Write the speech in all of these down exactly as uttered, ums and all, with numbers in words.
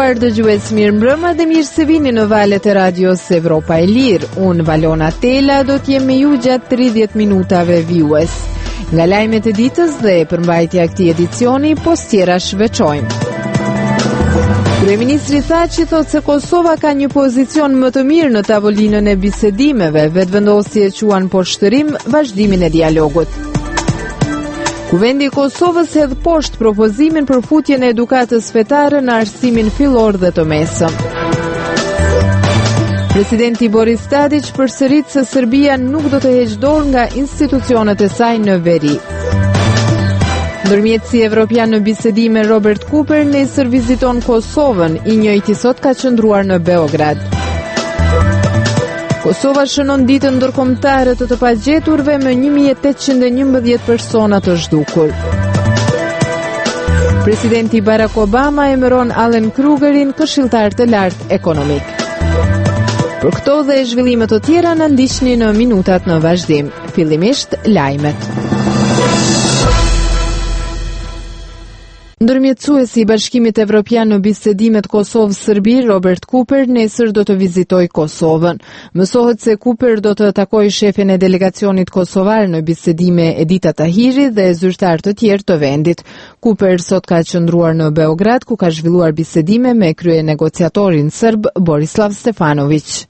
nderuar dëgjues, mirëmbrëma dhe mirë se vini në valët e radios Evropa e Lirë. Unë Valona Tela do t'jem me ju gjatë tridhjetë minutave vijues. Nga lajmet e ditës dhe përmbajtja e këtij edicioni, po tjera shveçojmë. Kryeministri Thaçi thotë se Kosova ka një pozicion më të mirë në tavolinën e bisedimeve, vetëvendosje quan poshtërim vazhdimin e dialogut. Kuvendi i Kosovës hedh poshtë propozimin për futjen e edukatës fetare në arsimin fillor dhe të mesëm. Presidenti Boris Tadić përsërit se Serbia nuk do të heqë dorë nga institucionet e saj në veri. Ndërmjetësi evropian në bisedime Robert Cooper nesër viziton Kosovën, i njëjti sot ka qëndruar në Beograd. Kosova shënon ditën ndërkombëtare të të pagjeturve me një mijë e tetëqind e njëmbëdhjetë persona të zhdukur. Presidenti Barack Obama emëron Alan Krugerin këshilltar të lartë ekonomik. Për këto dhe zhvillime të tjera na ndiqni në minutat në vazhdim. Fillimisht lajmet. Ndërmjetësuesi i Bashkimit Evropian në bisedimet Kosovë-Serbi, Robert Cooper, nesër do të vizitojë Kosovën. Mësohet se Cooper do të takojë shefin e delegacionit kosovar në bisedime Edita Tahiri dhe zyrtar të tjerë të vendit. Cooper sot ka qëndruar në Beograd, ku ka zhvilluar bisedime me krye negociatorin serb Borislav Stefanović.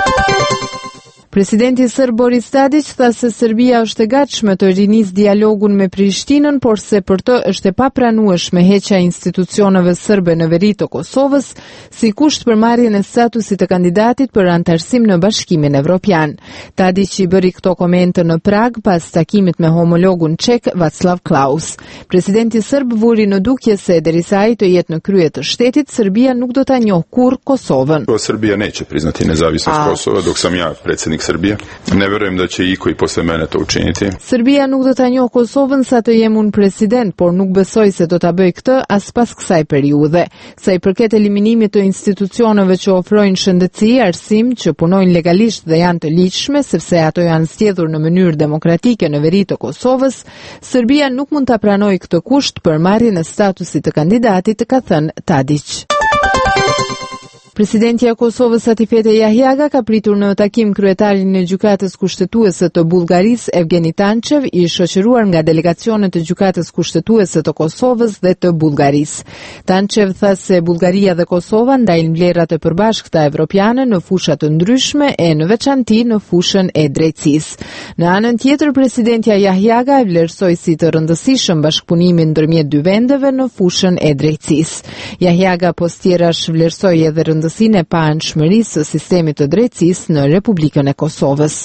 Presidenti serb Boris Tadić tha se Serbia është e gatshme të rinisë dialogun me Prishtinën, por se për të është e papranueshme heqja e institucioneve serbe në veri të Kosovës si kusht për marrjen e statusit të kandidatit për antarësim në Bashkimin Evropian. Tadić i bëri këto komente në Prag pas takimit me homologun ček Václav Klaus. Presidenti serb vuri në dukje se derisa ai të jetë në krye të shtetit, Serbia nuk do ta njohë kurrë Kosovën. Serbia neće priznati nezavisnost Kosova dok sam ja predsjednik Srbije. Ne verujem da će iko i posle mene to učiniti. Serbia nuk do ta njohë Kosovën sa të jem unë president, por nuk besoj se do ta bëj këtë as pas kësaj periudhe. Sa i përket eliminimit të institucioneve që ofrojnë shëndetësi, arsim, që punojnë legalisht dhe janë të ligjshme, sepse ato janë zgjedhur në mënyrë demokratike në veri të Kosovës, Serbia nuk mund ta pranojë këtë kusht për marrjen e statusit të kandidatit, ka thënë Tadić. Presidentja e Kosovës Atifete Jahjaga ka pritur në takim kryetarin e gjykatës kushtetuese të Bullgarisë Evgeni Tançev, i shoqëruar nga delegacionet e gjykatës kushtetuese të Kosovës dhe të Bullgarisë. Tançev tha se Bullgaria dhe Kosova ndajnë vlerat e përbashkëta evropiane në fusha të ndryshme e në veçanti në fushën e drejtësisë. Në anën tjetër, presidentja Jahjaga e vlerësoi si të rëndësishëm bashkëpunimin ndërmjet dy vendeve në fushën e drejtësisë. Jahjaga postjerash vlerësoi edhe rëndësinë e paanshmërisë së sistemit të drejtësisë në Republikën e Kosovës.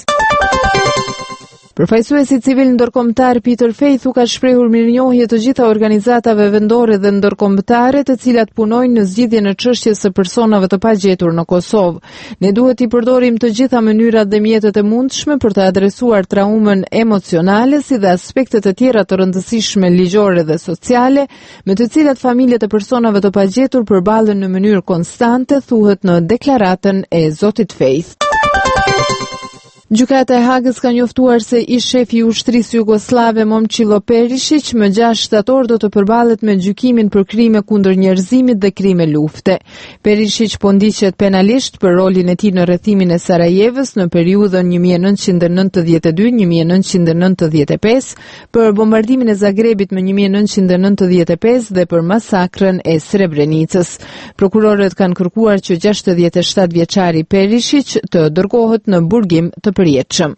Përfaqësuesi civil ndërkombëtar Peter Faithu ka shprehur mirënjohje të gjitha organizatave vendore dhe ndërkombëtare të cilat punojnë në zgjidhjen e çështjes së personave të pagjetur në Kosovë. Ne duhet i përdorim të gjitha mënyrat dhe mjetet e mundshme për të adresuar traumën emocionale si dhe aspektet të tjera të rëndësishme ligjore dhe sociale, me të cilat familjet e personave të pagjetur përballen në mënyrë konstante, thuhet në deklaratën e Zotit Faith. Gjykata e Hagës ka njoftuar se ish shefi i ushtrisë jugoslave Momčilo Perišić më gjashtë shtator do të përballet me gjykimin për krime kundër njerëzimit dhe krime lufte. Perišić po ndiqet penalisht për rolin e tij në rrethimin e Sarajevës në periudhën një mijë e nëntëqind e nëntëdhjetë e dy - një mijë e nëntëqind e nëntëdhjetë e pesë, për bombardimin e Zagrebit më një mijë e nëntëqind e nëntëdhjetë e pesë dhe për masakrën e Srebrenicës. Prokurorët kanë kërkuar që gjashtëdhjetë e shtatë vjeçari Perišić të dërgohet në burgim të përjetshëm.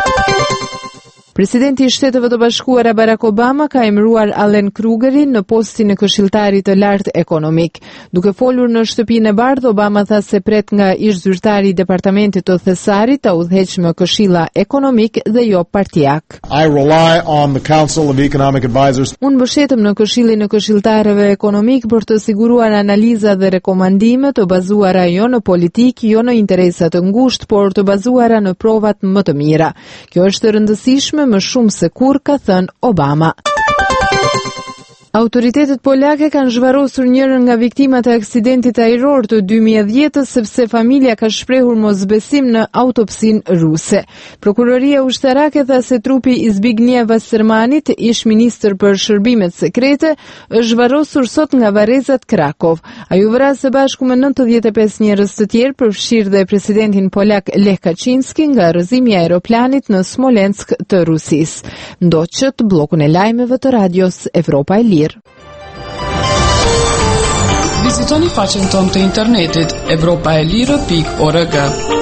Presidenti i Shteteve të Bashkuara Barack Obama ka emëruar Alan Krugerin në postin e këshilltarit të lartë ekonomik. Duke folur në Shtëpinë e Bardhë, Obama tha se pret nga ish zyrtari i departamentit të thesarit ta udhëheqë në këshilla ekonomik dhe jo partijak. I rely on the Council of Economic Advisors. Unë mbështetem në këshillin e këshilltarëve ekonomik për të siguruar analiza dhe rekomandime të bazuara jo në politik, jo në interesa të ngushtë, por të bazuara në provat më të mira. Kjo është e rëndësishme më shumë se kur, ka thënë Obama. Autoritetet polake kanë zhvarrosur njërin nga viktimat e aksidentit ajror të dy mijë e dhjetës sepse familja ka shprehur mosbesim në autopsinë ruse. Prokuroria ushtarake tha se trupi i Zbigniew Wassermanit, ish ministër për shërbimet sekrete, është zhvarrosur sot nga varrezat Krakow. Ai u vras së bashku me nëntëdhjetë e pesë njerëz të tjerë, përfshirë dhe presidentin polak Lech Kaczynski nga rrëzimi i aeroplanit në Smolensk të Rusisë. Ndoqët bllokun e lajmeve të radios Evropa e Lirë. Vizitoni faqen tonë të internetit evropa e lirë pikë org.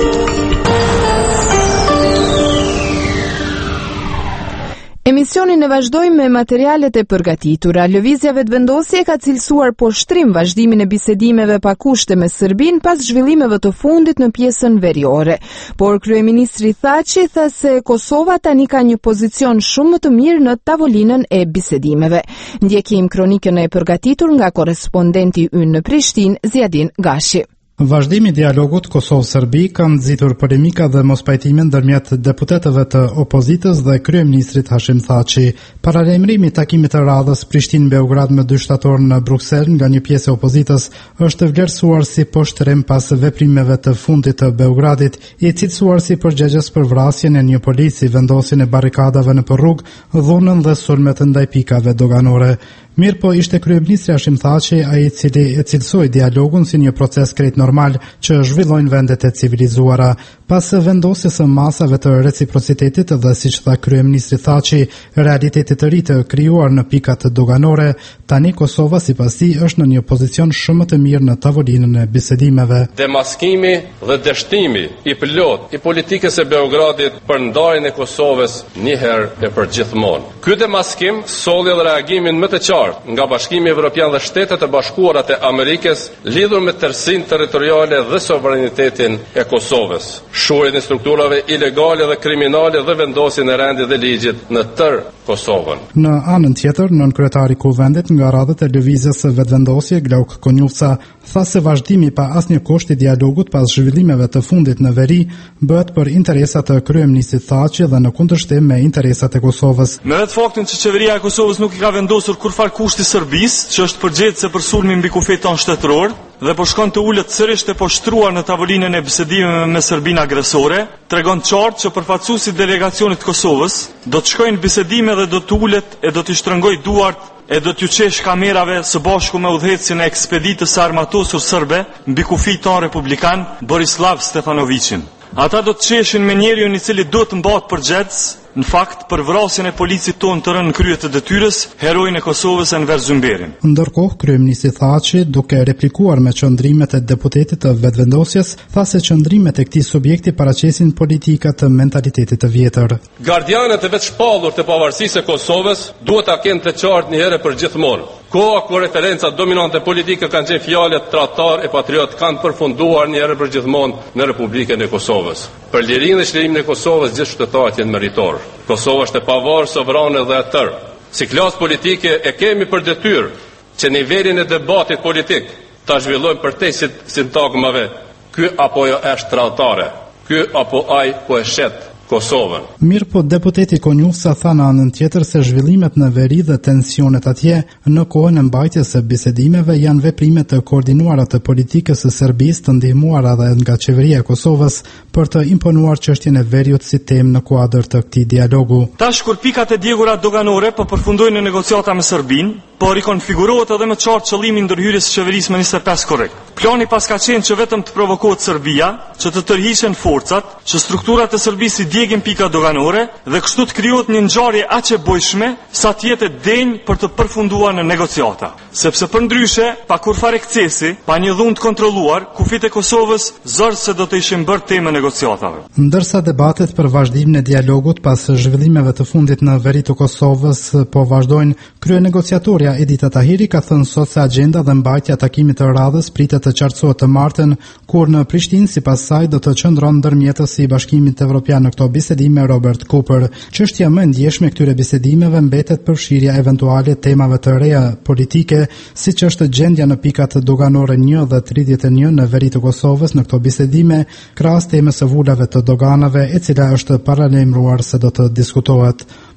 Emisionin e vazhdojmë me materialet e përgatitura. Lëvizja vetëvendosje ka cilësuar po shtrim vazhdimin e bisedimeve pa kushte me Serbinë pas zhvillimeve të fundit në pjesën veriore. Por kryeministri Thaçi tha se Kosova tani ka një pozicion shumë më të mirë në tavolinën e bisedimeve. Ndjekim kronikën e përgatitur nga korrespondenti ynë në Prishtinë, Ziadin Gashi. Vazhdimi i dialogut Kosovë-Serbi ka nxitur polemika dhe mospajtime ndërmjet deputetëve të opozitës dhe kryeministrit Hashim Thaçi. Paralajmërimi i takimit të radhës Prishtinë-Beograd më dy shtator në Bruksel nga një pjesë e opozitës është vlerësuar si poshtrim pas veprimeve të fundit të Beogradit, i cilësuar si përgjegjës për vrasjen e një polici, vendosjen e barrikadave nëpër rrugë, dhunën dhe sulmet ndaj pikave doganore. Mirë po ishte kryeministri Hashim Thaçi ai i cili e cilësoi dialogun si një proces krejt normal që zhvillojnë vendet e civilizuara. Pas vendosjes së masave të reciprocitetit dhe siç tha kryeministri Thaçi, realitetit të ri të krijuar në pikat doganore, tani Kosova sipas tij është në një pozicion shumë të mirë në tavolinën e bisedimeve. Demaskimi dhe dështimi i plot i politikës së Beogradit për ndarjen e Kosovës një herë e përgjithmonë. Ky demaskim solli dhe reagimin më të qartë nga Bashkimi Evropian dhe Shtetet e Bashkuara të Amerikës lidhur me tërësinë territoriale dhe sovranitetin e Kosovës, shurin e strukturave ilegale dhe kriminale dhe vendosjen e rendit dhe ligjit në tërë Kosovën. Në anën tjetër, nënkryetari i Kuvendit nga radhët e lëvizjes së vetëvendosje, Glauk Konjufca, tha se vazhdimi pa asnjë kusht i dialogut pas zhvillimeve të fundit në veri bëhet për interesat e kryeministit Thaçi dhe në kundërshtim me interesat e Kosovës. Me vetë faktin që qeveria e Kosovës nuk i ka vendosur kurfar kushti Serbisë, që është përgjegjëse për sulmin mbi kufetin tonë shtetëror, dhe po shkon të ulet sërish të poshtruar në tavolinën e bisedimeve me Serbinë agresore, tregon qartë që përfaqësuesi i delegacionit të Kosovës do të shkojnë në bisedime dhe do të ulet e do të shtrëngoj duart e do t'ju qesh kamerave së bashku me udhëhecin e ekspeditës së armatosur serbe mbi kufijin tonë republikan Borislav Stefanovićin. Ata do të qeshin me njeriun i cili do të mbahet përgjegjës, në fakt për vrasjen e policit tonë të rënë në krye të detyrës, heroin e Kosovës Enver Zymberin. Ndërkohë, kryeministri Thaçi, duke replikuar me qëndrimet e deputetit të vetëvendosjes, tha se qëndrimet e këtij subjekti paraqesin politika të mentalitetit të vjetër. Gardianët e vetëshpallur të pavarësisë së Kosovës duhet ta kenë të qartë një herë për gjithmonë. Koha ku referencat dominante politike kanë qenë fjalët tradhtar e patriot kanë përfunduar një herë për gjithmonë në Republikën e Kosovës. Për lirinë dhe çlirimin e Kosovës gjithë shtetërorët janë meritor. Kosova është e pavarur, sovrane dhe e tërë. Si klasë politike e kemi për detyrë që nivelin e debatit politik ta zhvillojmë përtej si sintagmave. Ky apo ajo është tradhtare. Ky apo ai po e shet Kosovën. Mirë po deputeti Konjufca tha në anën tjetër se zhvillimet në veri dhe tensionet atje në kohën e mbajtjes së bisedimeve janë veprime të koordinuara të politikës së Serbisë të ndihmuara edhe nga qeveria e Kosovës për të imponuar çështjen e veriut si temë në kuadër të këtij dialogu. Tash kur pikat e djegura doganore po përfundojnë në negociata me Serbinë, po rikonfigurohet edhe më qartë qëllimi i ndërhyrjes së qeverisë me njëzet e pesë korrekt. Plani pas ka qenë që vetëm të provokohet Serbia, që të tërhiqen forcat, që strukturat e Serbisë i djegin pika doganore dhe kështu të krijohet një ngjarje aq e bojshme sa të jetë denj për të përfunduar në negociata. Sepse përndryshe, pa kurfar ekscesi, pa një dhunë të kontrolluar, kufit e Kosovës zërë se do të ishin bërë temë negociatave. Ndërsa debatet për vazhdimin e dialogut pas zhvillimeve të fundit në veri të Kosovës po vazhdojnë, kryenegociatorja Edita Tahiri ka thënë sot se agjenda dhe mbajtja takimit të radhës pritet të qartësohet të martën, kur në Prishtinë sipas saj do të qëndron ndërmjetësi i Bashkimit Evropian në këto bisedime Robert Cooper. Çështja më e ndjeshme këtyre bisedimeve mbetet përfshirja eventuale temave të reja politike, siç është gjendja në pikat doganore një dhe tridhjetë e një në veri të Kosovës në këto bisedime, krahas temës së vulave të doganave, e cila është paralajmëruar se do të diskutohet.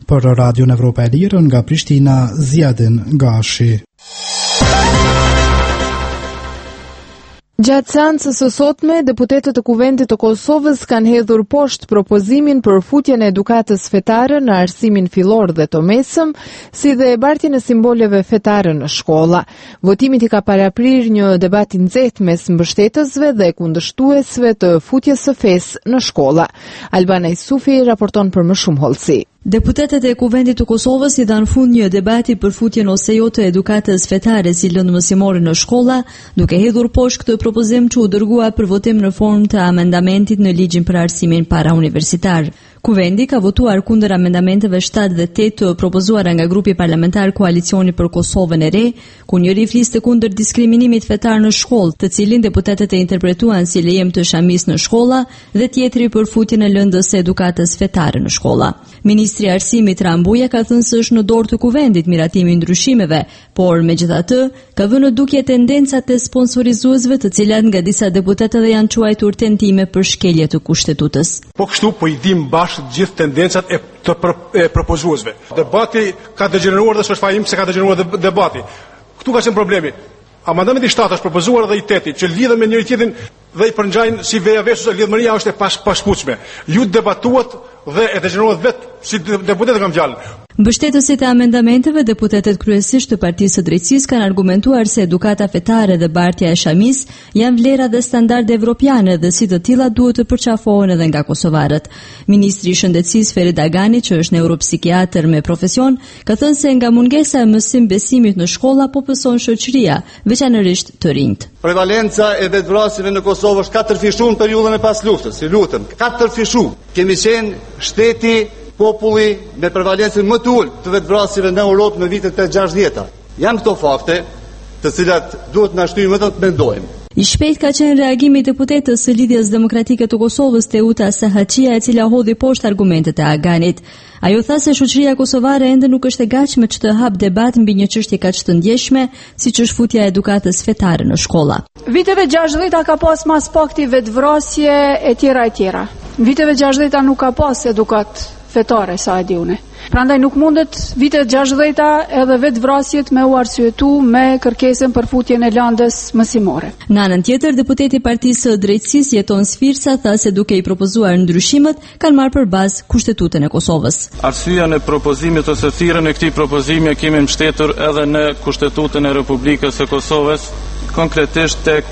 Për Radion Evropa e Lirë nga Prishtina, Ziadin Gashi. Gjatë seancës së sotme, deputetët e Kuvendit të Kosovës kanë hedhur poshtë propozimin për futjen e edukatës fetare në arsimin fillor dhe të mesëm, si dhe e bartjen e simboleve fetare në shkolla. Votimit i ka paraprir një debat i nxehtë mes mbështetësve dhe kundërshtuesve të futjes së fesë në shkolla. Albana Isufi raporton për më shumë hollësi. Deputetët e Kuvendit të Kosovës i dhanë fund një debati për futjen ose jo të edukatës fetare si lëndëmësimore në shkolla, duke hedhur poshtë këtë propozim që u dërgua për votim në formë të amendamentit në ligjin për arsimin parauniversitar. Kuvendi ka votuar kundër amendamenteve shtatë dhe tetë të propozuara nga grupi parlamentar Koalicioni për Kosovën e Re, ku njëri fliste kundër diskriminimit fetar në shkollë, të cilin deputetët e interpretuan si lejem të shamis në shkolla, dhe tjetri për futjen e lëndës së edukatës fetare në shkolla. Ministri i Arsimit Rambuja ka thënë se është në dorë të Kuvendit miratimi i ndryshimeve, por megjithatë ka vënë në dukje tendencat e sponsorizuesve, të cilat nga disa deputetë dhe janë quajtur tentime për shkelje të kushtetutës. Po kështu po i dim bashkë gjithë tendencat e të pro, e propozuesve. Debati ka degeneruar dhe s'është fajim se ka degeneruar debati. Këtu ka qenë problemi. Amendamenti shtatë është propozuar dhe i teti që lidhen me njëri tjetrin dhe i përngjajnë si veja versus lidhmëria është e pas pashpuçme. Ju debatuat dhe e degeneruat vetë si deputetë kanë fjalën. Mbështetësit e amendamenteve, deputetët kryesisht të Partisë së Drejtësisë kanë argumentuar se edukata fetare dhe bartja e shamis janë vlera dhe standarde evropiane dhe si të tilla duhet të përqafohen edhe nga kosovarët. Ministri i Shëndetësisë Ferit Agani, që është neuropsikiatër me profesion, ka thënë se nga mungesa e mësim besimit në shkolla po pëson shoqëria, veçanërisht të rinjt. Prevalenca e vetvrasjeve në Kosovë është katërfishuar në periudhën e pas luftës, si lutem, katërfishuar. Kemi qenë shteti populli me prevalencën më të ulët të vetvrasjeve në Europë në vitet e gjashtëdhjetat. Janë këto fakte të cilat duhet na shtyjnë më të mendojmë. I shpejt ka qenë reagimi i deputetës së Lidhjes Demokratike të Kosovës Teuta Sahaçia, e cila hodhi poshtë argumentet e Aganit. Ajo tha se shoqëria kosovare ende nuk është e gatshme që të hap debat mbi një çështje kaq të ndjeshme siç është futja e edukatës fetare në shkolla. Viteve gjashtëdhjetat ka pas mas pakti vetvrasje e tjera e tjera. Viteve gjashtëdhjetat nuk ka pas edukat fetare, sa e di une. Prandaj nuk mundet vitet gjashtëdhjetat edhe vetvrasjet me u arsyetu me kërkesën për futjen e lëndës mësimore. Në anën tjetër, deputeti i Partisë së Drejtësisë Jeton Sfirsa tha se duke i propozuar ndryshimet kanë marrë për bazë Kushtetutën e Kosovës. Arsyeja në propozimit ose thirrjen e këtij propozimi e kemi mbështetur edhe në Kushtetutën e Republikës së Kosovës, konkretisht tek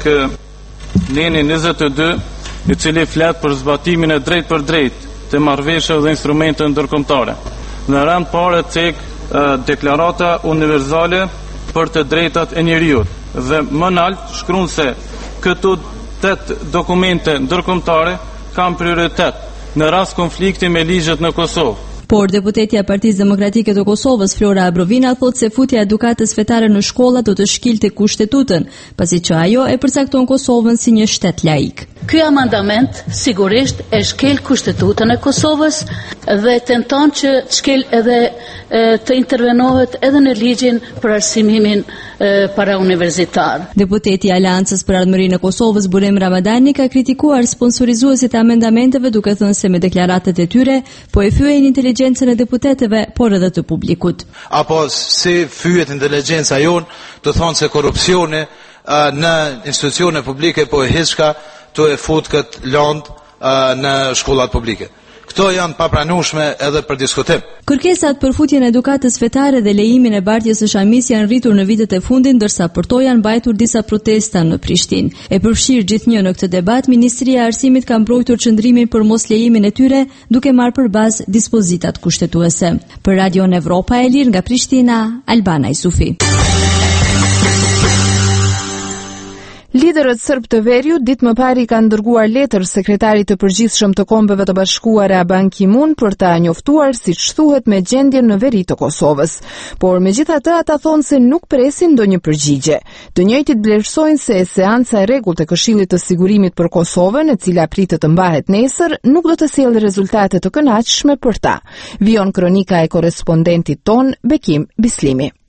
neni njëzet e dy, i cili flet për zbatimin e drejt për drejt të marrëveshjeve dhe instrumente ndërkombëtare. Në rand parë tek deklarata universale për të drejtat e njeriut. Dhe më lart shkruan se këto tet dokumente ndërkombëtare kanë prioritet në rast konflikti me ligjet në Kosovë. Por deputetja e Partisë Demokratike të Kosovës Flora Abrovina thotë se futja e edukatës fetare në shkolla do të shkilte Kushtetutën, pasi që ajo e përcakton Kosovën si një shtet laik. Ky amandament sigurisht e shkel Kushtetutën e Kosovës dhe tenton që të shkel edhe e, të intervenohet edhe në ligjin për arsimimin parauniversitar. Deputeti i Aleancës për Ardhmërinë e Kosovës Burem Ramadani ka kritikuar sponsorizuesit e amendamenteve duke thënë se me deklaratat e tyre po e fyejnë inteligjencën e deputetëve, por edhe të publikut. Apo si fyet inteligjenca jon të thonë se korrupsioni në institucione publike po e hiçka të e fut këtë lëndë në shkollat publike. Këto janë papranueshme edhe për diskutim. Kërkesat për futjen e edukatës fetare dhe lejimin e bartjes së shamis janë rritur në vitet e fundit, ndërsa për to janë mbajtur disa protesta në Prishtinë. E përfshirë gjithnjë në këtë debat, Ministria e Arsimit ka mbrojtur qëndrimin për mos lejimin e tyre, duke marrë për bazë dispozitat kushtetuese. Për Radion Evropa e Lirë nga Prishtina, Albana Isufi. Liderët serb të Veriut ditë më parë kanë dërguar letër sekretarit të përgjithshëm të Kombeve të Bashkuara Ban Ki-moon për ta njoftuar siç thuhet me gjendjen në veri të Kosovës. Por megjithatë ata thonë se nuk presin ndonjë përgjigje. Të njëjtit vlerësojnë se seanca e rregullt e Këshillit të Sigurimit për Kosovën, e cila pritet të mbahet nesër, nuk do të sjellë rezultate të kënaqshme për ta. Vion kronika e korrespondentit ton Bekim Bislimi.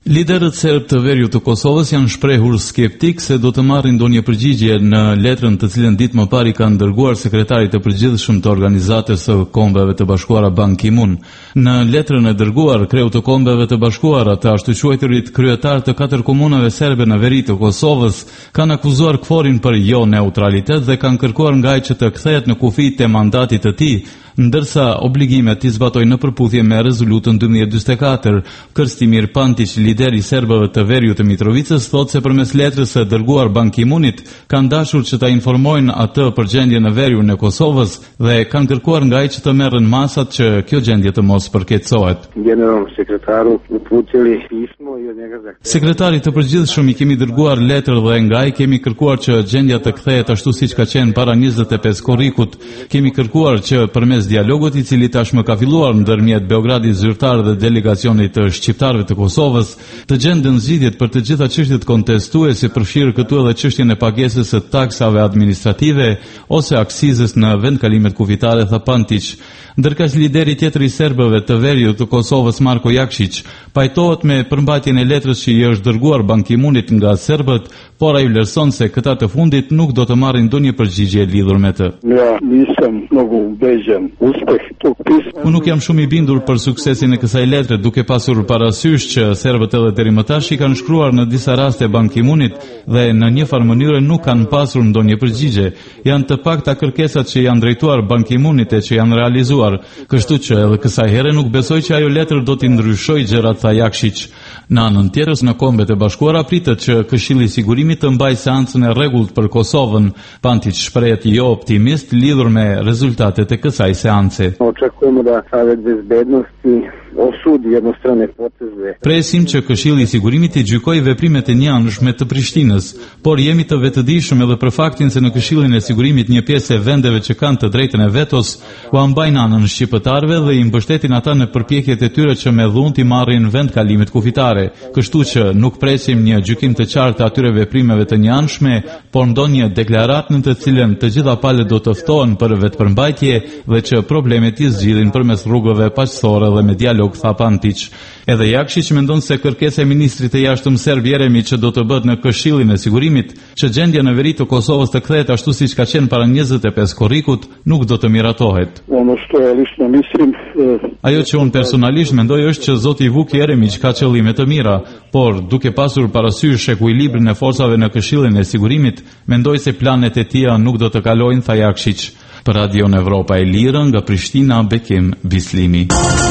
Liderët serb të Veriut të Kosovës janë shprehur skeptik se do të marrin ndonjë përgjigje në letrën të cilën ditë më parë kanë dërguar sekretarit të përgjithshëm të Organizatës së Kombeve të Bashkuara Ban Ki-moon. Në letrën e dërguar, kreu të Kombeve të Bashkuara, të ashtu quajturit kryetar të katër komunave serbe në veri të Kosovës, kanë akuzuar K F O R-in për jo neutralitet dhe kanë kërkuar nga ai që të kthehet në kufi të mandatit të tij, ndërsa obligimet i zbatojnë në përputhje me rezolutën dy mijë e njëzet e katër. Krstimir Pantić, lideri i serbëve të Veriut të Mitrovicës, thotë se përmes letrës së dërguar Ban Ki-moonit kanë dashur që ta informojnë atë për gjendjen në Veriun e Kosovës dhe kanë kërkuar nga ai që të merren masat që kjo gjendje të mos përkeqësohet. General sekretaru uputili pismo i od njega zahtevali. Sekretarit të përgjithshëm i kemi dërguar letër dhe nga ai kemi kërkuar që gjendja të kthehet ashtu siç ka qenë para njëzet e pesë korrikut. Kemi kërkuar që përmes dialogut i cili tashmë ka filluar ndërmjet Beogradit zyrtar dhe delegacionit të shqiptarëve të Kosovës, të gjenden zgjidhjet për të gjitha çështjet kontestuese, përfshirë këtu edhe çështjen e pagesës së taksave administrative ose aksizës në vendkalimet kufitare, tha Pantić. Ndërkaq lideri tjetër i serbëve të Veriut të Kosovës, Marko Jakšić, pajtohet me përmbajtjen e letrës që i është dërguar Ban Ki-moonit nga serbët, por ai vlerëson se këta të fundit nuk do të marrin ndonjë përgjigje lidhur me të. Ja nisam mnogo ubeđen uspeh tog pisma. Unë nuk jam shumë i bindur për suksesin e kësaj letre, duke pasur parasysh që serbët edhe deri më tash i kanë shkruar në disa raste Ban Ki-moonit dhe në një farë mënyrë nuk kanë pasur ndonjë përgjigje. Janë të pakta kërkesat që janë drejtuar Ban Ki-moonit e që janë realizuar. Kështu që edhe kësaj here nuk besoj që ajo letër do t'i ndryshoj gjërat, tha Jakšić. Në anën tjetër, në Kombet e Bashkuara pritet që Këshilli i Sigurimit të mbajë seancën e rregullt për Kosovën. Pantić shprehet jo optimist lidhur me rezultatet e kësaj seance. Očekujemo da Savet bezbednosti osudi jednostrane poteze. Presim që Këshilli i Sigurimit të gjykojë veprimet e njëanshme të Prishtinës, por jemi të vetëdijshëm edhe për faktin se në Këshillin e Sigurimit një pjesë e vendeve që kanë të drejtën e vetos u ambajnë anën shqiptarëve dhe i mbështetin ata në përpjekjet e tyre që me dhunë t'i marrin vendkalimet kufitare. Kështu që nuk presim një gjykim të qartë të atyre veprimeve të njëanshme, por ndonjë deklaratë në të cilën të gjitha palët do të ftohen për vetëpërmbajtje dhe që problemet i zgjidhin përmes rrugëve paqësorë dhe me dialog, tha Pantić. Edhe Jakšić mendon se kërkesa e ministrit të jashtëm serb Jeremi që do të bëhet në Këshillin e Sigurimit, që gjendja në veri të Kosovës të kthehet ashtu siç ka qenë para njëzet e pesë korrikut, nuk do të miratohet. Ajo që unë personalisht mendoj është që zoti Vuk Jeremić ka qëllime të mira, por duke pasur parasysh ekuilibrin e forcave në Këshillin e Sigurimit, mendoj se planet e tija nuk do të kalojnë, tha Jakšić. Për Radio Evropa e Lirë, nga Prishtina, Bekim Bislimi.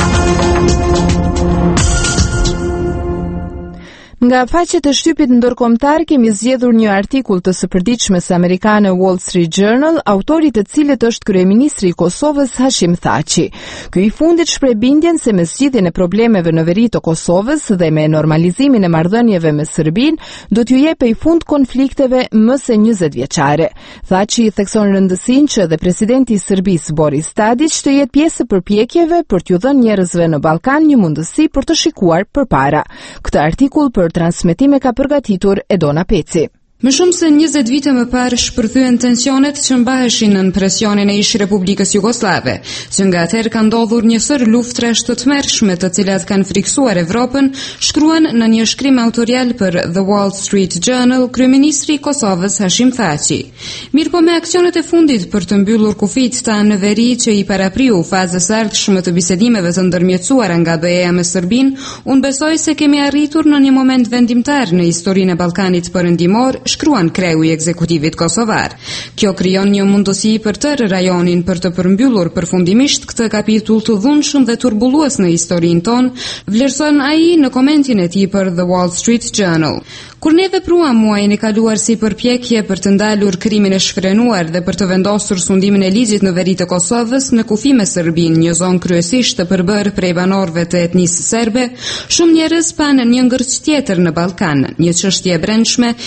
Nga faqet e shtypit ndërkombëtar kemi zgjedhur një artikull të së përditshmes amerikane Wall Street Journal, autori të cilit është kryeministri i Kosovës Hashim Thaçi. Ky i fundit shpreh bindjen se me zgjidhjen e problemeve në veri të Kosovës dhe me normalizimin e marrëdhënieve me Serbinë do t'ju jepej fund konflikteve më së njëzet vjeçare. Thaçi i thekson rëndësinë që edhe presidenti i Serbisë Boris Tadić të jetë pjesë e përpjekjeve për t'ju dhënë njerëzve në Ballkan një mundësi për të shikuar përpara. Këtë artikull për transmetime ka përgatitur Edona Peci. Më shumë se njëzet vite më parë shpërthyen tensionet që mbaheshin në presionin e ish Republikës Jugoslave, që nga atëherë ka ndodhur një sër luftrash të tmerrshme të cilat kanë friksuar Evropën, shkruan në një shkrim autorial për The Wall Street Journal kryeministri i Kosovës Hashim Thaçi. Mirpo me aksionet e fundit për të mbyllur kufit tanë në veri që i parapriu fazës së ardhshme të bisedimeve të ndërmjetësuara nga B E A me Serbinë, unë besoj se kemi arritur në një moment vendimtar në historinë e Ballkanit Perëndimor, shkruan kreu i ekzekutivit kosovar. Kjo krijon një mundësi për tërë rajonin për të përmbyllur përfundimisht këtë kapitull të dhunshëm dhe turbullues në historinë tonë, vlerëson ai në komentin e tij për The Wall Street Journal. Kur ne vepruam muajin e kaluar si përpjekje për të ndalur krimin e shfrenuar dhe për të vendosur sundimin e ligjit në veri të Kosovës në kufi me Serbinë, një zonë kryesisht të përbërë prej banorëve të etnisë serbe, shumë njerëz panë një ngërç tjetër në Ballkan, një çështje e brendshme e cila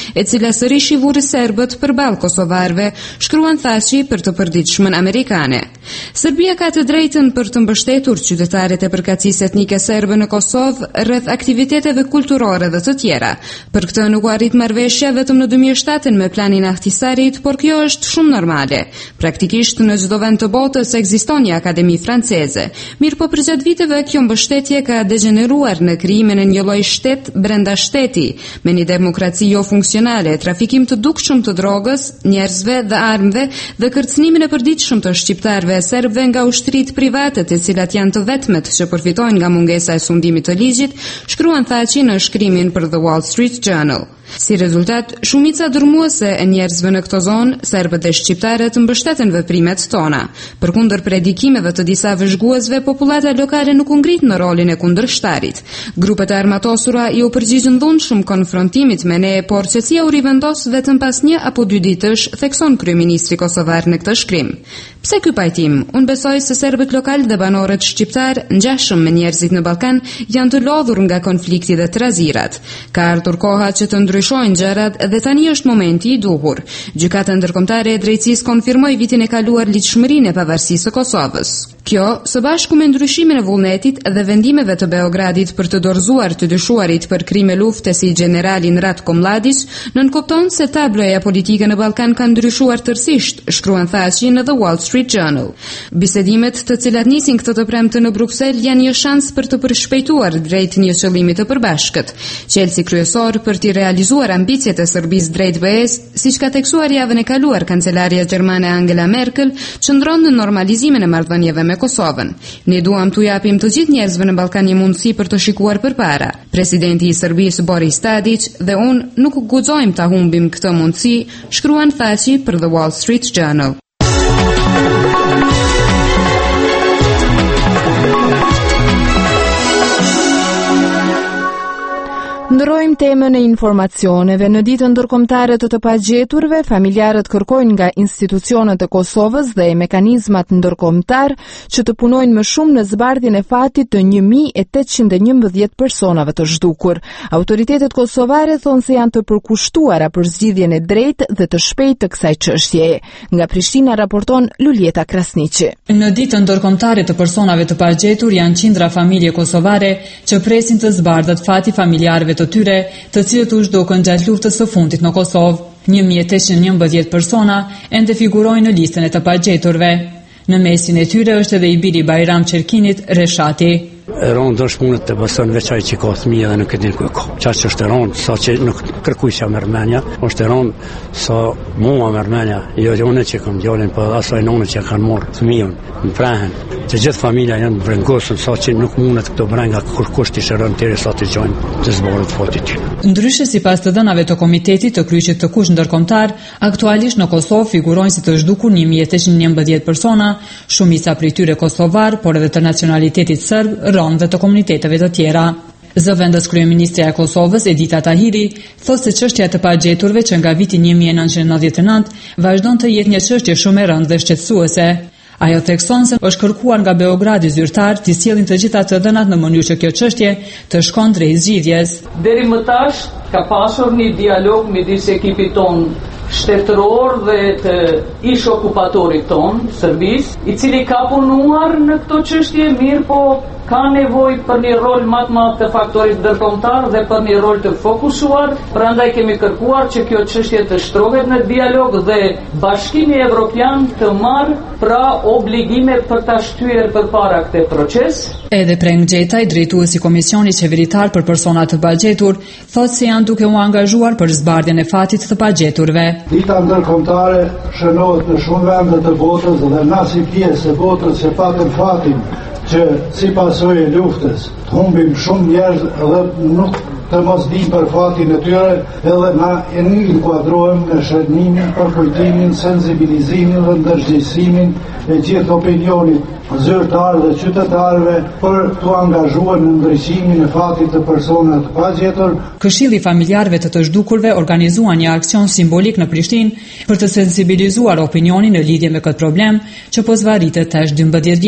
cila sërish i vuri serbët përballë kosovarëve, shkruan Thaçi për të përditshmën amerikane. Serbia ka të drejtën për të mbështetur qytetarët e përkatësisë etnike serbe në Kosovë rreth aktiviteteve kulturore dhe të tjera. Për këtë nuk u arrit marrëveshja vetëm në dy mijë shtatë me planin Ahtisarit, por kjo është shumë normale. Praktikisht në çdo vend të botës ekziston një akademi franceze. Mirë po përgjatë viteve kjo mbështetje ka degeneruar në krijimin e një lloji shtet brenda shteti, me një demokraci jo funksionale, trafikim të dukshëm të drogës, njerëzve dhe armëve dhe kërcënimin e përditshëm të shqiptarëve serbëve nga ushtrit private, të cilat janë të vetmet që përfitojnë nga mungesa e sundimit të ligjit, shkruan Thaçi në shkrimin për The Wall Street Journal. Si rezultat, shumica dërmuese e njerëzve në këto zonë, serbët dhe shqiptarët mbështeten veprimet tona. Përkundër predikimeve të disa vëzhguesve, popullata lokale nuk u ngrit në rolin e kundërshtarit. Grupet e armatosura i u përgjigjën dhunshëm konfrontimit me ne, por qetësia u rivendos vetëm pas një apo dy ditësh, thekson kryeministri kosovar në këtë shkrim. Pse ky pajtim? Unë besoj se serbët lokal dhe banorët shqiptar, ngjashëm me njerëzit në Ballkan, janë të lodhur nga konflikti dhe trazirat. Ka ardhur koha që të ndryshojnë gjërat dhe tani është momenti i duhur. Gjykata ndërkombëtare e drejtësisë konfirmoi vitin e kaluar ligjshmërinë e pavarësisë së Kosovës. Kjo, së bashku me ndryshimin e vullnetit dhe vendimeve të Beogradit për të dorëzuar të dyshuarit për krime lufte si generalin Ratko Mladić, nënkupton se tabloja politike në Ballkan ka ndryshuar tërësisht, shkruan Thaçi në The Wall Street Journal. Bisedimet të cilat nisin këtë të premte në Bruksel janë një shans për të përshpejtuar drejt një qëllimi të përbashkët. Qelsi kryesor për të realizuar ambicjet e Serbisë drejt B E-s, siç ka teksuar javën e kaluar kancelaria gjermane Angela Merkel, qëndron në normalizimin e marrëdhënieve me Kosovën. Ne duam t'u japim të gjithë njerëzve në Ballkan një mundësi për të shikuar përpara. Presidenti i Serbisë Boris Tadić dhe unë nuk guxojmë ta humbim këtë mundësi, shkruan Thaçi për The Wall Street Journal. Ndrojmë temën e informacioneve. Në ditën ndërkombëtare të të pagjeturve, familjarët kërkojnë nga institucionet e Kosovës dhe mekanizmat ndërkombëtar që të punojnë më shumë në zbardhjen e fatit të një mijë e tetëqind e njëmbëdhjetë personave të zhdukur. Autoritetet kosovare thonë se janë të përkushtuara për zgjidhjen e drejtë dhe të shpejtë të kësaj çështjeje. Nga Prishtina raporton Luljeta Krasniqi. Në ditën ndërkombëtare të personave të pagjetur janë qindra familje kosovare që presin të zbardhet fati familjarëve të tyre, të cilët u zhdukën gjatë luftës së fundit në Kosovë. një mijë e tetëqind e njëmbëdhjetë persona ende figurojnë në listën e të pagjeturve. Në mesin e tyre është edhe i biri Bajram Çerkinit Reshati. Eron dosh punët të bëson veç ai që ka fëmijë dhe nuk e din ku ka. Çfarë që është Eron, sa që nuk kërkuj që mërmenja, është Eron sa mua mërmenja, jo unë që kam djalin, po asaj nonë që kanë marrë fëmijën, në prahen. Të gjithë familja janë vrengosur sa që nuk mundet këto brenga kur kushti shëron deri sa të gjojnë të zbardhët fatit. Ndryshe sipas të dhënave të Komitetit të Kryqit të Kush ndërkombëtar, aktualisht në Kosovë figurojnë si të zhdukur një mijë e tetëqind e njëmbëdhjetë persona, shumica prej tyre kosovar, por edhe të nacionalitetit serb, rom dhe të komuniteteve të tjera. Zëvendës kryeministrja e Kosovës, Edita Tahiri, thotë se çështja e të pagjeturve që nga viti një mijë e nëntëqind e nëntëdhjetë e nëntë vazhdon të jetë një çështje shumë e rëndë dhe shqetësuese. Ajo thekson se është kërkuar nga Beogradi zyrtar të sjellin të gjitha të dhënat në mënyrë që kjo çështje të shkon drejt zgjidhjes. Deri më tash ka pasur një dialog midis ekipit ton shtetëror dhe të ish okupatorit ton, Serbis, i cili ka punuar në këto çështje mirë, po ka nevojë për një rol më të madh të faktorit ndërkombëtar dhe për një rol të fokusuar. Prandaj kemi kërkuar që kjo çështje të shtrohet në dialog dhe Bashkimi Evropian të marrë pra obligime për ta shtyer përpara këtë proces. Edhe Preng Xhetaj, drejtuesi i Komisionit Qeveritar për persona të pagjetur, thotë se janë duke u angazhuar për zbardhjen e fatit të pagjeturve. Dita ndërkombëtare shënohet në shumë vende të botës dhe na si pjesë e botës që patëm fatin që si pasojë e luftës të humbim shumë njerëz dhe nuk të mos dim për fatin e tyre, edhe na e një inkuadrohem në shërnimin, përkujtimin, sensibilizimin dhe ndërgjegjësimin e gjithë opinionit zyrtar dhe qytetarëve për të angazhuar në ndryshimin e fatit të personave të pagjetur. Këshilli familjarëve të të zhdukurve organizua një aksion simbolik në Prishtinë për të sensibilizuar opinionin në lidhje me këtë problem që po zvarritet tash dymbëdhjetë vjet.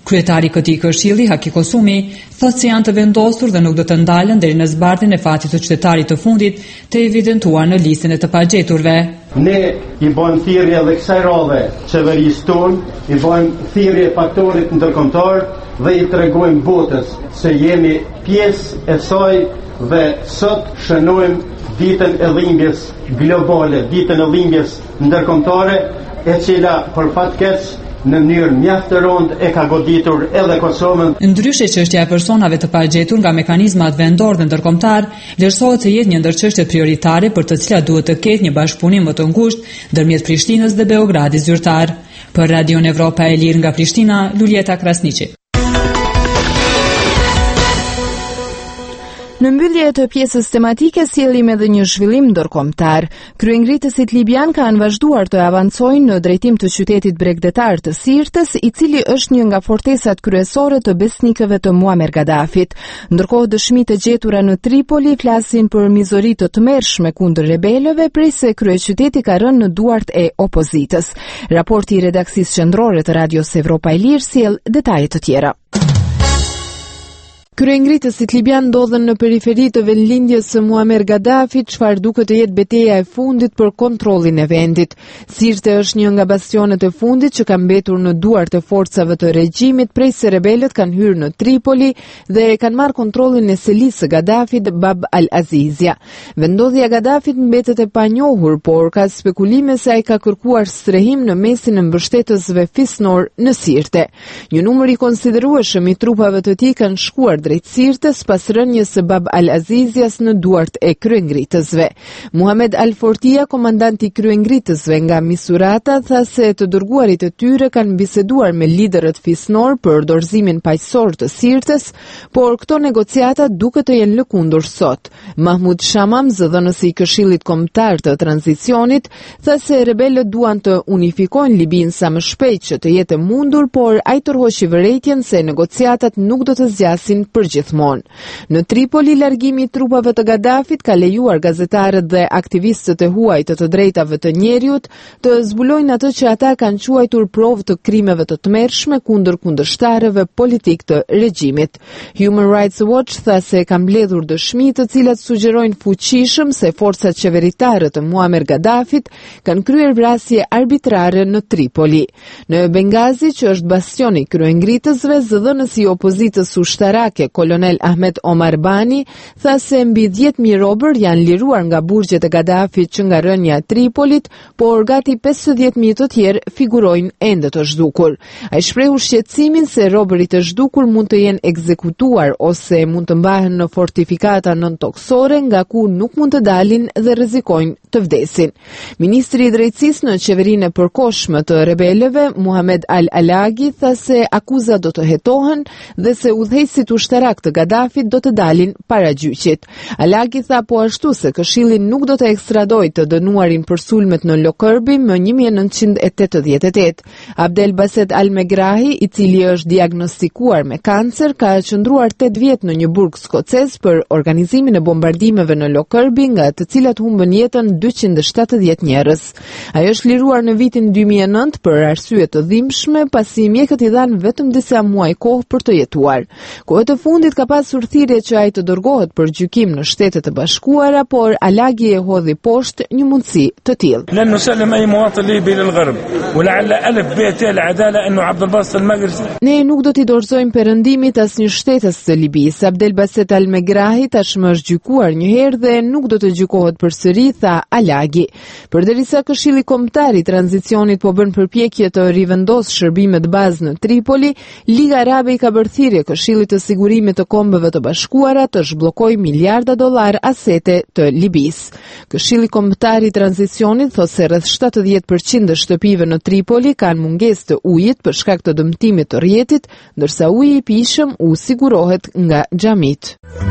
Kryetari i këtij këshilli, Haki Kosumi, thotë se janë të vendosur dhe nuk do të ndalen deri në zbardhjen e fatit të qytetarit të fundit të evidentuar në listën e të pagjeturve. Ne i bëjmë thirrje edhe kësaj radhe qeverisë tonë, i bëjmë thirrje faktorit ndërkombëtar dhe i tregojmë botës se jemi pjesë e saj dhe sot shënojmë ditën e dhimbjes globale, ditën e dhimbjes ndërkombëtare, e cila për fat keq në mënyrë mjaft të rëndë e ka goditur edhe Kosovën. Ndryshe çështja e personave të pagjetur nga mekanizmat vendor dhe ndërkombëtar, vlerësohet se jetë një ndër çështjet prioritare për të cilat duhet të ketë një bashkëpunim më të ngushtë ndërmjet Prishtinës dhe Beogradit zyrtar. Për Radion Evropa e Lirë nga Prishtina, Luljeta Krasniqi. Në mbyllje të pjesës tematike sjellim edhe një zhvillim ndërkombëtar. Kryengritësit libian kanë vazhduar të avancojnë në drejtim të qytetit bregdetar të Sirtës, i cili është një nga fortesat kryesore të besnikëve të Muammar Gaddafit. Ndërkohë dëshmitë e gjetura në Tripoli flasin për mizori të tmerrshme kundër rebelëve, prej se kryeqyteti ka rënë në duart e opozitës. Raporti i redaksisë qendrore të Radios Evropa e Lirë sjell detaje të tjera. Kryengritësit libian ndodhen në periferi të vendlindjes së Muammar Gaddafit, çfarë duket të jetë betejë e fundit për kontrollin e vendit. Sirte është një nga bastionet e fundit që ka mbetur në duart e forcave të regjimit prej se rebelët kanë hyrë në Tripoli dhe kanë marrë kontrollin e selisë së Gaddafit, Bab al-Azizja. Vendodhja e Gaddafit mbetet e panjohur, por ka spekulime se ai ka kërkuar strehim në mesin e mbështetësve fisnor në Sirte. Një numër i konsiderueshëm i trupave të tij kanë shkuar drejt Sirtës pas rënjes së Bab al-Azizjas në duart e kryengritësve. Muhamed Al-Fortia, komandanti i kryengritësve nga Misurata, tha se të dërguarit e tyre kanë biseduar me liderët fisnor për dorëzimin paqësor të Sirtës, por këto negociata duket të jenë lëkundur sot. Mahmud Shamam, zëdhënësi i Këshillit Kombëtar të Tranzicionit, tha se rebelët duan të unifikojnë Libinë sa më shpejt që të jetë mundur, por ai tërhoqi vërejtjen se negociatat nuk do të zgjasin për gjithmonë. Në Tripoli, largimi i trupave të Gaddafit ka lejuar gazetarët dhe aktivistët e huaj të të drejtave të njeriut të zbulojnë atë që ata kanë quajtur provë të krimeve të tmerrshme kundër kundërshtarëve politik të regjimit. Human Rights Watch tha se ka mbledhur dëshmi të cilat sugjerojnë fuqishëm se forcat qeveritare të Muammar Gaddafit kanë kryer vrasje arbitrare në Tripoli. Në Bengazi, që është bastioni i kryengritësve, zëdhënësi i opozitës ushtarake kolonel Ahmed Omar Bani tha se mbi dhjetë mijë robër janë liruar nga burgjet e Gaddafit që nga rënja e Tripolit, por gati pesëdhjetë mijë të tjerë figurojnë ende të zhdukur. Ai shprehu shqetësimin se robërit e zhdukur mund të jenë ekzekutuar ose mund të mbahen në fortifikata nën-toksore nga ku nuk mund të dalin dhe rrezikojnë të vdesin. Ministri i drejtësisë në qeverinë e përkohshme të rebelëve, Muhamed Al-Alagi, tha se akuzat do të hetohen dhe se udhëheqësit ushtarak të Gaddafit do të dalin para gjyqit. Alagi tha po ashtu se Këshilli nuk do të ekstradojë të dënuarin për sulmet në Lokërbi më një mijë e nëntëqind e tetëdhjetë e tetë. Abdel Baset Al-Megrahi, i cili është diagnostikuar me kancer, ka qëndruar tetë vjet në një burg skocez për organizimin e bombardimeve në Lokërbi, nga të cilat humbën jetën dyqind e shtatëdhjetë njerëz. Ai është liruar në vitin dy mijë e nëntë për arsye të dhimbshme, pasi mjekët i dhanë vetëm disa muaj kohë për të jetuar. Kohët e fundit ka pasur thirrje që ai të dërgohet për gjykim në Shtetet e Bashkuara, por Alagi e hodhi poshtë një mundësi të tillë. لن نسلم أي مواطن ليبي للغرب ولعل ألف بيت العدالة إنه عبد الباسط المقرزي. Ne nuk do t'i dorëzojmë perëndimit asnjë shtetës të Libisë. Abdel Baset Al-Megrahi tashmë është gjykuar një herë dhe nuk do të gjykohet përsëri, tha Alagi. Përderisa Këshilli Kombëtar i Tranzicionit po bën përpjekje të rivendosë shërbimet bazë në Tripoli, Liga Arabe i ka bërë thirrje Këshillit të Sigurimit të Kombeve të Bashkuara të zhbllokojë miliarda dollar asete të Libisë. Këshilli Kombëtar i Tranzicionit thotë se rreth shtatëdhjetë përqind të shtëpive në Tripoli kanë mungesë të ujit për shkak të dëmtimit të rrjetit, ndërsa uji i pijshëm u sigurohet nga xhamit.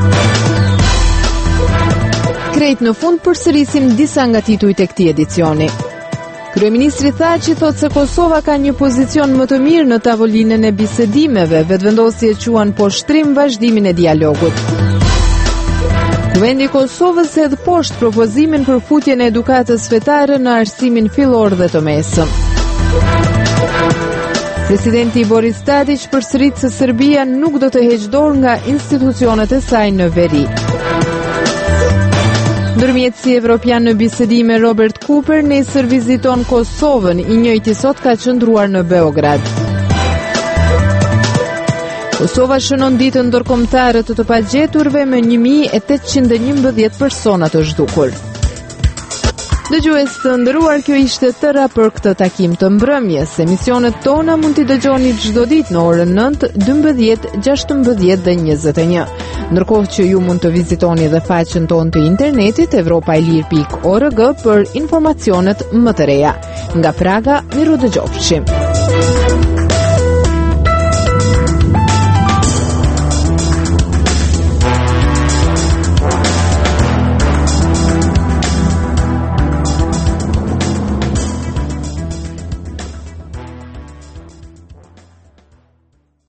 Krejt në fund përsërisim disa nga titujt e këtij edicioni. Kryeministri Thaçi thotë se Kosova ka një pozicion më të mirë në tavolinën e bisedimeve, vetëvendosje quan poshtrim vazhdimin e dialogut. Kuvendi i Kosovës hedh poshtë propozimin për futjen e edukatës fetare në arsimin fillor dhe të mesëm. Presidenti Boris Tadić përsërit se Serbia nuk do të heqë dorë nga institucionet e saj në veri. Ndërmjetësi evropian në bisedim me Robert Cooper nesër viziton Kosovën, i njëjti sot ka qëndruar në Beograd. Kosova shënon ditën ndërkombëtare të të pagjeturve me një mijë e tetëqind e njëmbëdhjetë persona të zhdukur. Dëgjues të nderuar, kjo ishte tëra për këtë takim të mbrëmjes. Emisionet tona mund t'i dëgjoni çdo ditë në orën nëntë, dymbëdhjetë, gjashtëmbëdhjetë dhe njëzet e një. Ndërkohë që ju mund të vizitoni edhe faqen tonë të internetit evropailir pikë org për informacionet më të reja. Nga Praga, miru dëgjofshim.